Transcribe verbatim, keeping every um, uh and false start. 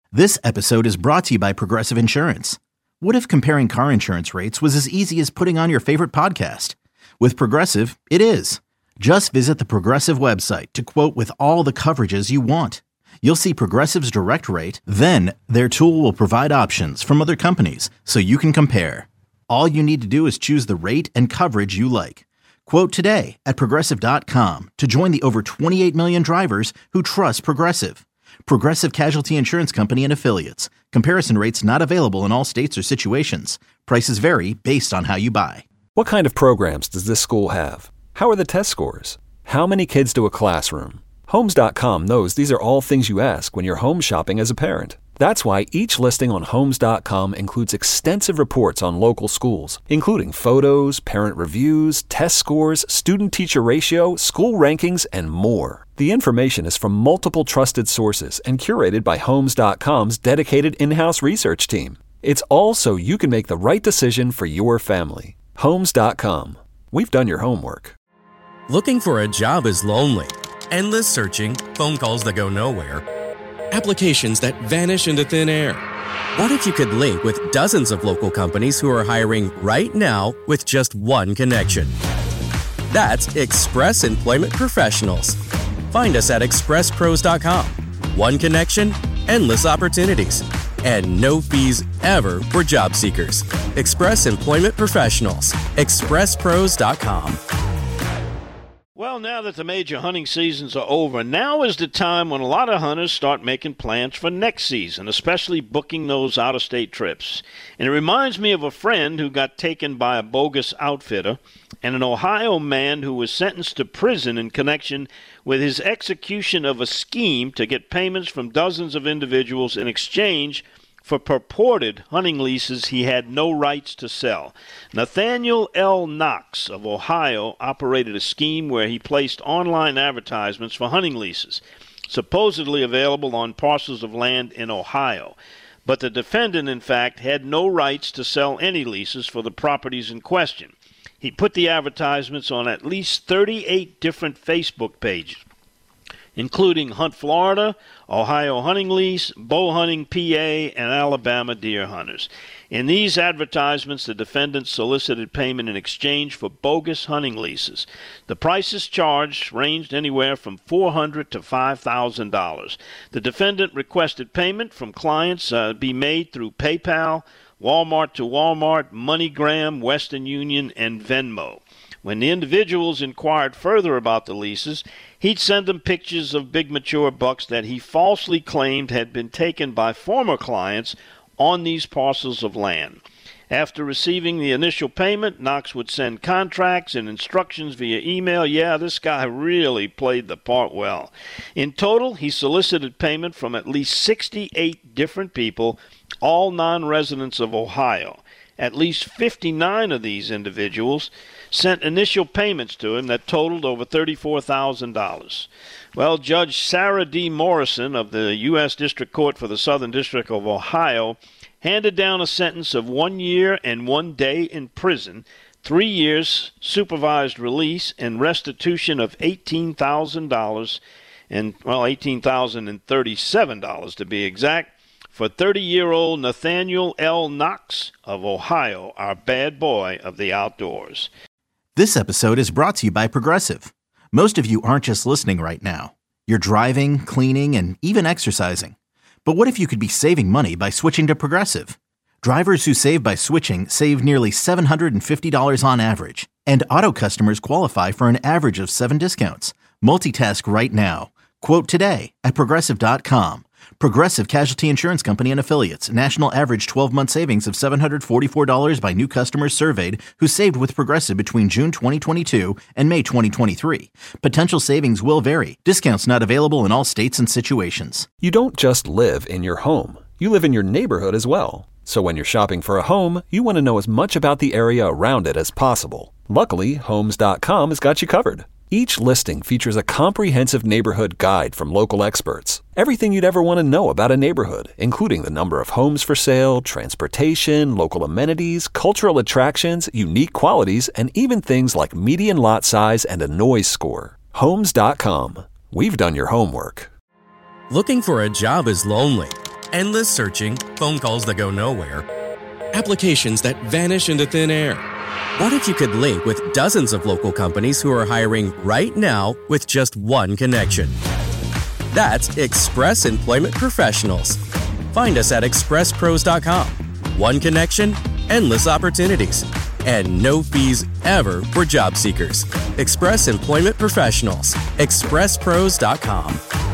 This episode is brought to you by Progressive Insurance. What if comparing car insurance rates was as easy as putting on your favorite podcast? With Progressive, it is. Just visit the Progressive website to quote with all the coverages you want. You'll see Progressive's direct rate, then their tool will provide options from other companies so you can compare. All you need to do is choose the rate and coverage you like. Quote today at progressive dot com to join the over twenty-eight million drivers who trust Progressive. Progressive Casualty Insurance Company and Affiliates. Comparison rates not available in all states or situations. Prices vary based on how you buy. What kind of programs does this school have? How are the test scores? How many kids do a classroom? Homes dot com knows these are all things you ask when you're home shopping as a parent. That's why each listing on Homes dot com includes extensive reports on local schools, including photos, parent reviews, test scores, student-teacher ratio, school rankings, and more. The information is from multiple trusted sources and curated by Homes dot com's dedicated in-house research team. It's all so you can make the right decision for your family. Homes dot com. We've done your homework. Looking for a job is lonely. Endless searching, phone calls that go nowhere, applications that vanish into thin air. What if you could link with dozens of local companies who are hiring right now with just one connection? That's Express Employment Professionals. Find us at express pros dot com. One connection, endless opportunities, and no fees ever for job seekers. Express Employment Professionals. express pros dot com. Well, now that the major hunting seasons are over, now is the time when a lot of hunters start making plans for next season, especially booking those out-of-state trips. And it reminds me of a friend who got taken by a bogus outfitter and an Ohio man who was sentenced to prison in connection with his execution of a scheme to get payments from dozens of individuals in exchange for purported hunting leases he had no rights to sell. Nathaniel L. Knox of Ohio operated a scheme where he placed online advertisements for hunting leases, supposedly available on parcels of land in Ohio. But the defendant, in fact, had no rights to sell any leases for the properties in question. He put the advertisements on at least thirty-eight different Facebook pages, including Hunt Florida, Ohio Hunting Lease, Bow Hunting P A, and Alabama Deer Hunters. In these advertisements, the defendant solicited payment in exchange for bogus hunting leases. The prices charged ranged anywhere from four hundred dollars to five thousand dollars. The defendant requested payment from clients uh, be made through PayPal, Walmart to Walmart, MoneyGram, Western Union, and Venmo. When the individuals inquired further about the leases, he'd send them pictures of big mature bucks that he falsely claimed had been taken by former clients on these parcels of land. After receiving the initial payment, Knox would send contracts and instructions via email. Yeah, this guy really played the part well. In total, he solicited payment from at least sixty-eight different people, all non-residents of Ohio. At least fifty-nine of these individuals sent initial payments to him that totaled over thirty-four thousand dollars. Well, Judge Sarah D. Morrison of the U S District Court for the Southern District of Ohio handed down a sentence of one year and one day in prison, three years supervised release, and restitution of eighteen thousand dollars, and, well, eighteen thousand thirty-seven dollars to be exact, for thirty-year-old Nathaniel L. Knox of Ohio, our bad boy of the outdoors. This episode is brought to you by Progressive. Most of you aren't just listening right now. You're driving, cleaning, and even exercising. But what if you could be saving money by switching to Progressive? Drivers who save by switching save nearly seven hundred fifty dollars on average. And auto customers qualify for an average of seven discounts. Multitask right now. Quote today at progressive dot com. Progressive Casualty Insurance Company and Affiliates. National average twelve-month savings of seven hundred forty-four dollars by new customers surveyed who saved with Progressive between June twenty twenty-two and May twenty twenty-three. Potential savings will vary. Discounts not available in all states and situations. You don't just live in your home. You live in your neighborhood as well. So when you're shopping for a home, you want to know as much about the area around it as possible. Luckily, Homes dot com has got you covered. Each listing features a comprehensive neighborhood guide from local experts. Everything you'd ever want to know about a neighborhood, including the number of homes for sale, transportation, local amenities, cultural attractions, unique qualities, and even things like median lot size and a noise score. Homes dot com. We've done your homework. Looking for a job is lonely. endless searching, phone calls that go nowhere, applications that vanish into thin air. What if you could link with dozens of local companies who are hiring right now with just one connection? That's Express Employment Professionals. Find us at express pros dot com. One connection, endless opportunities, and no fees ever for job seekers. Express Employment Professionals. express pros dot com.